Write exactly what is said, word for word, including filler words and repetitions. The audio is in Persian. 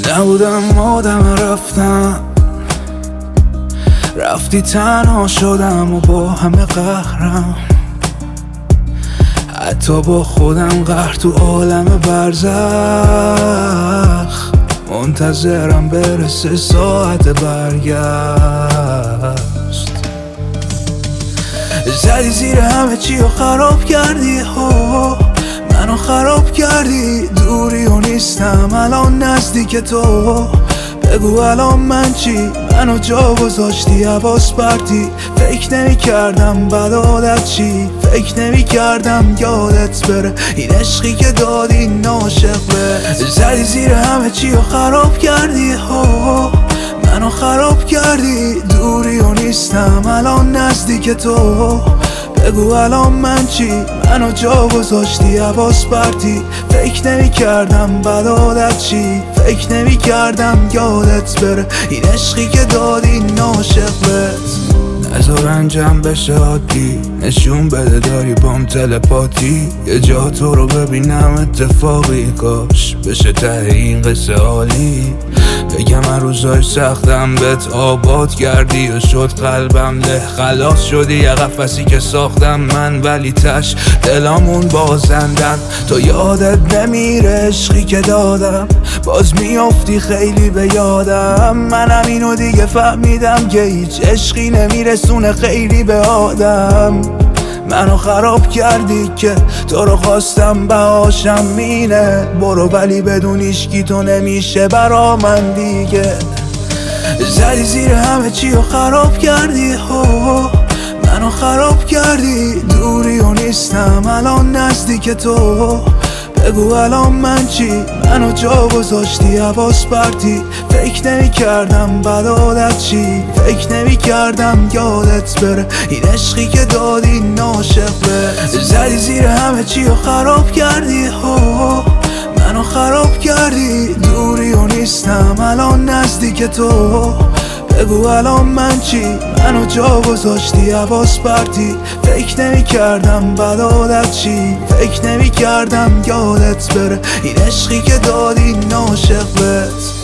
نبودم آدم رفتم، رفتی تنها شدم و با همه قهرم، حتی با خودم قهر تو عالم برزخ. منتظرم برسه ساعت برگشت. زدی زیر همه چی و خراب کردی ها، منو خراب کردی. دوری و نیستم الان نزدیک تو، بگو الان من چی؟ منو جا گذاشتی حواس پرتی. فکر نمی کردم بد عادت چی، فکر نمی کردم یادت بره این عشقی که دادی ناشق به. زدی زیر همه چی و خراب کردی ها، منو خراب کردی. دوری و نیستم الان نزدیک تو، بگو الان من چی؟ منو جا گذاشتی حواس پرتی. فکر نمی کردم بد عادت چی، فکر نمی کردم یادت بره این عشقی که دادی ناشق بهت. نذار رنجم بشه عادی، نشون بده داری بام تلپاتی. یه جا تو رو ببینم اتفاقی، کاش بشه ته این قصه عالی. بگم من روزای سختم بهت آباد کردی و شد قلبم له. خلاص شدی یه قفسی که ساختم من، ولی تش دلامون بازندن. تو یادت نمیره عشقی که دادم، باز میافتی خیلی به یادم. منم اینو دیگه فهمیدم که هیچ عشقی نمیرسونه خیلی به آدم. منو خراب کردی که تو رو خواستم بهاشم مینه. برو ولی بدون ایشکی تو نمیشه برا من دیگه. زدی زیر همه چی و خراب کردی ها، منو خراب کردی. دوری و نیستم الان نزدیک تو، بگو الان من چی؟ منو جا گذاشتی حواس پرتی. فکر نمی کردم بد عادت چی، فکر نمی کردم یادت بره این عشقی که دادی ناشق به. زدی زیر همه چی و خراب کردی ها، منو خراب کردی. دوری و نیستم الان نزدیک تو، بگو الان من چی؟ منو جا گذاشتی حواس پرتی. فکر نمی کردم بد عادت چی، فکر نمی کردم یادت بره این عشقی که دادی ناشق بهت.